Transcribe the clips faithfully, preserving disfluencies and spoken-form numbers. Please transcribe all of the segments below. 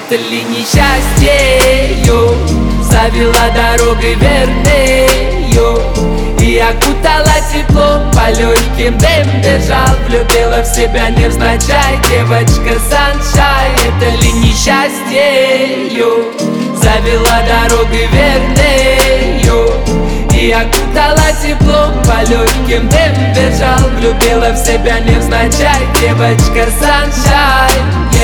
Это ли несчастье-ю завела дорогой вернею и окутала теплом, по легким дым бежал, влюбила в себя невзначай девочка Саншай. Это ли несчастье-ю завела дорогой вернею и окутала теплом, по легким дым бежал, влюбила в себя невзначай девочка Саншай.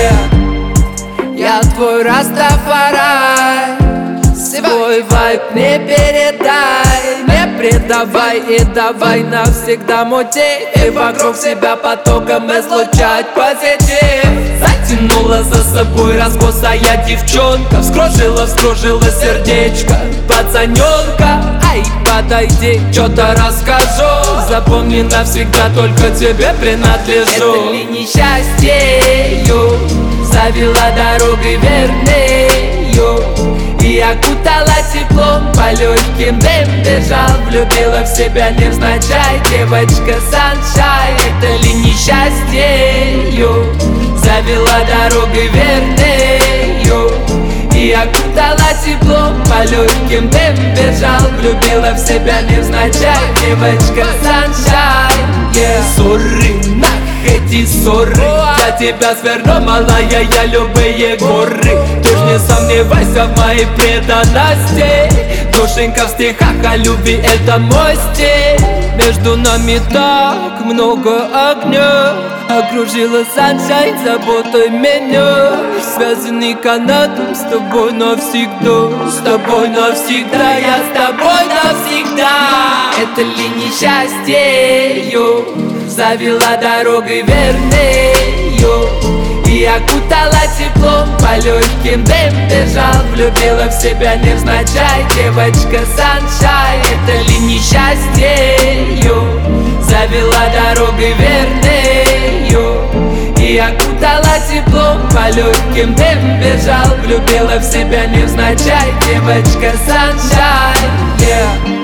Yeah. Я твой Растафарай, свой вайб не передай, не предавай и давай навсегда мути, и вокруг себя потоком излучать позитив. Затянула за собой раскосая девчонка, вскружила, вскружила сердечко пацаненка. Ай, подойди, что-то расскажу, запомни навсегда, только тебе принадлежу. Это ли несчастье-ю завела дорогой вернею и окутала теплом, по легким дым бежал, влюбила в себя невзначай девочка Саншай. Это ли несчастье-ю завела дорогой вернею и окутала теплом, по легким дым бежал, влюбила в себя невзначай девочка Саншай. Yeah. Сорри, нах эти ссоры, я тебя сверну, малая, я любые горы. Ты ж не сомневайся в моей преданности, душенька в стихах о любви — это мой стиль. Между нами так много огня, окружила Саншайн заботой меня, связанный канатом с тобой навсегда. С тобой навсегда, я с тобой навсегда. Это ли несчастье-ю завела дорогой вернею и окутала теплом, по легким дым бежал, влюбила в себя невзначай девочка Саншай. Это ли несчастье-ю завела дорогой вернею и окутала теплом, по легким дым бежал, влюбила в себя невзначай девочка Саншай. Yeah.